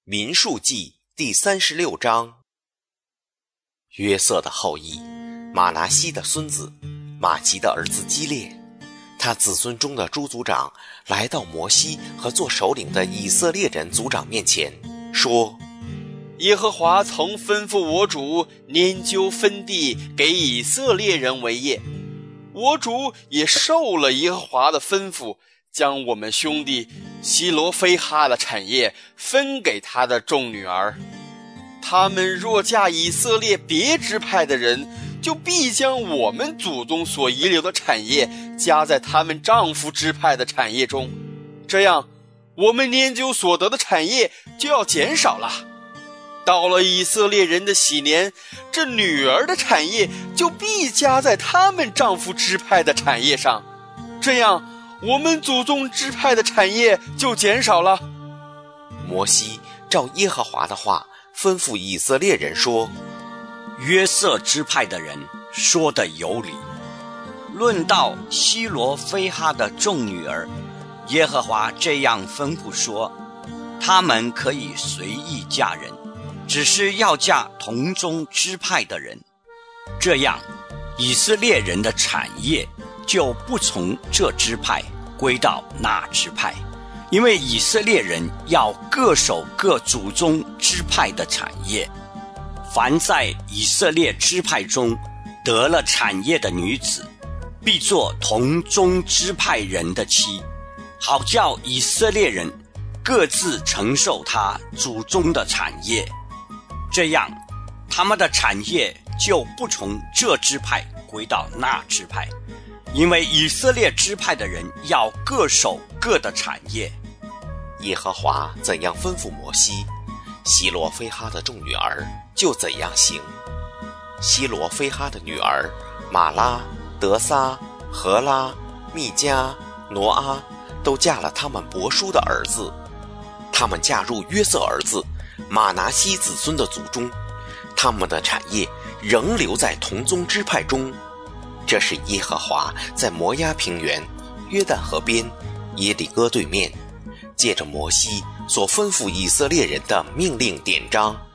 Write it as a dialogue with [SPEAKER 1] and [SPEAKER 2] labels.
[SPEAKER 1] 民数记第36章。约瑟的后裔，马拿西的孙子，马奇的儿子基列，他子孙中的诸族长来到摩西和做首领的以色列人族长面前，说：
[SPEAKER 2] 耶和华曾吩咐我主研究分地给以色列人为业，我主也受了耶和华的吩咐，将我们兄弟希罗非哈的产业分给他的众女儿。他们若嫁以色列别支派的人，就必将我们祖宗所遗留的产业加在他们丈夫支派的产业中，这样我们研究所得的产业就要减少了。到了以色列人的喜年，这女儿的产业就必加在他们丈夫支派的产业上，这样我们祖宗支派的产业就减少了。
[SPEAKER 1] 摩西照耶和华的话吩咐以色列人说：
[SPEAKER 3] 约瑟支派的人说得有理。论到希罗非哈的众女儿，耶和华这样吩咐说，他们可以随意嫁人，只是要嫁同宗支派的人，这样以色列人的产业就不从这支派归到那支派，因为以色列人要各守各祖宗支派的产业。凡在以色列支派中得了产业的女子，必做同宗支派人的妻，好叫以色列人各自承受他祖宗的产业，这样他们的产业就不从这支派归到那支派，因为以色列支派的人要各守各的产业。
[SPEAKER 1] 耶和华怎样吩咐摩西，希罗非哈的众女儿就怎样行。希罗非哈的女儿玛拉、德撒、荷拉、密加、挪阿都嫁了他们伯叔的儿子，他们嫁入约瑟儿子马拿西子孙的族中，他们的产业仍留在同宗支派中。这是耶和华在摩押平原约旦河边耶利哥对面借着摩西所吩咐以色列人的命令典章。